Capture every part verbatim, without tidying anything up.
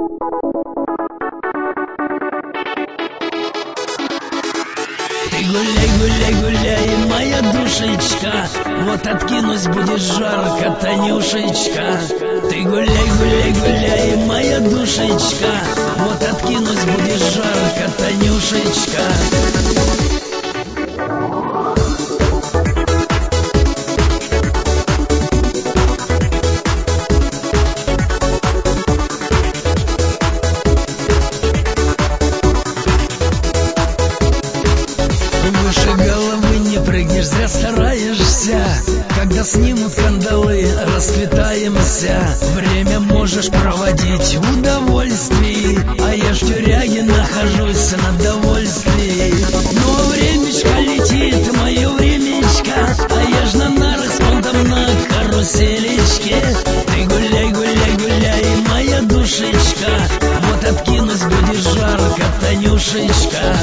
Ты гуляй, гуляй, гуляй, моя душечка, вот откинусь, будет жарко, Танюшечка. Ты гуляй, гуляй, гуляй, моя душечка, вот откинусь, будет жарко, Танюшечка. Зря стараешься, когда снимут кандалы, расквитаемся. Время можешь проводить в удовольствии, а я ж в тюряге нахожусь на довольствии. Но времечко летит, мое времечко, а я ж на нарах с понтом на каруселечке. Ты гуляй, гуляй, гуляй, моя душечка, вот откинусь, будет жарко, Танюшечка.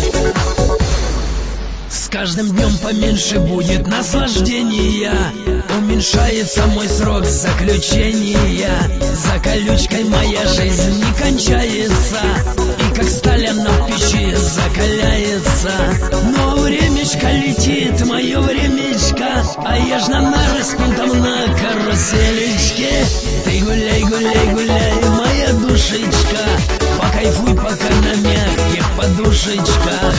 С каждым днем поменьше будет наслаждения, уменьшается мой срок заключения. За колючкой моя жизнь не кончается, и как сталь она в печи закаляется. Но времечко летит, мое времечко, а я ж на нары с понтом на каруселечке. Ты гуляй, гуляй, гуляй, моя душечка, покайфуй пока на мягких подушечках.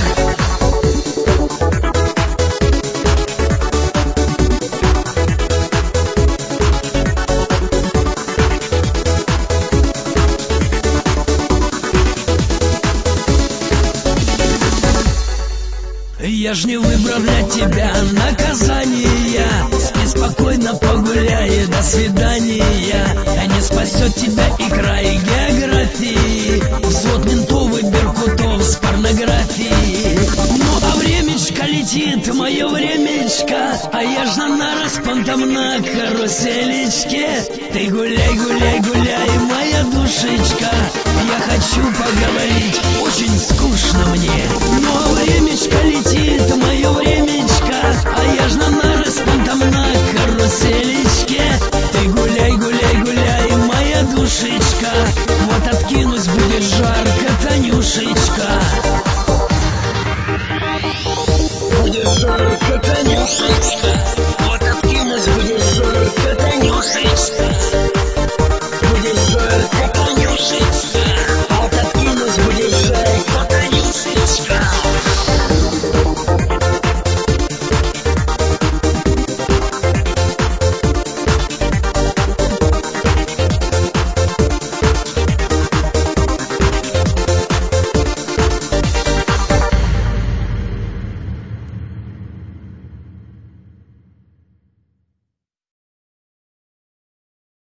Я ж не выбрал для тебя наказания, спи спокойно, погуляй, до свидания. А не спасет тебя и край географии, взвод ментов и беркутов с порнографией. Ну а времечко летит, мое времечко, а я ж на нарах с понтом на каруселечке. Ты гуляй, гуляй, гуляй, моя душечка, я хочу поговорить, очень скучно мне. Но времечко летит, мое времечко, а я ж на нарах с понтом на каруселечке. Ты гуляй, гуляй, гуляй, моя душечка, вот откинусь, будет жарко, Танюшечка. Будет жарко, Танюшечка.